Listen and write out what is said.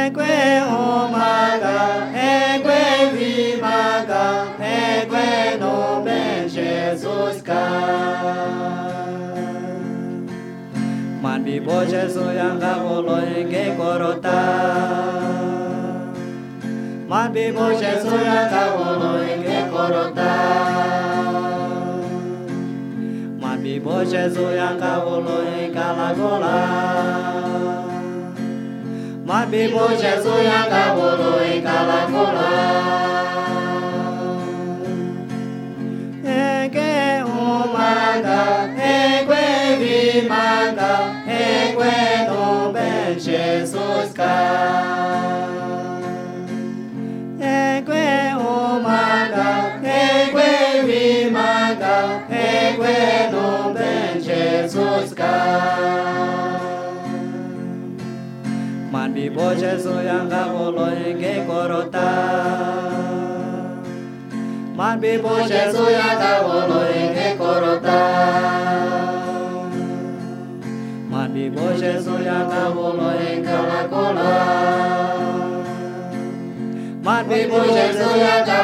eque omaga, eque vimaga, eque nome Jesus Mandi bo Jesus yang gavolo enge korota. Mandi bo Jesus yang gavolo enge korota. Mandi bo Jesus yang gavolo enge lagola. Mandi bo Jesus yang gavolo enge lagola. Enge umaga, enge vimaga, eque nome Jesus eque omaga, eque vimaga, eque nome Jesus Mandi bo Jesus yang gavolo enge korota. Mandi bo Jesus yang gavolo enge korota. Mandi bo Jesus yang gavolo enge lagola. Mandi bo Jesus yang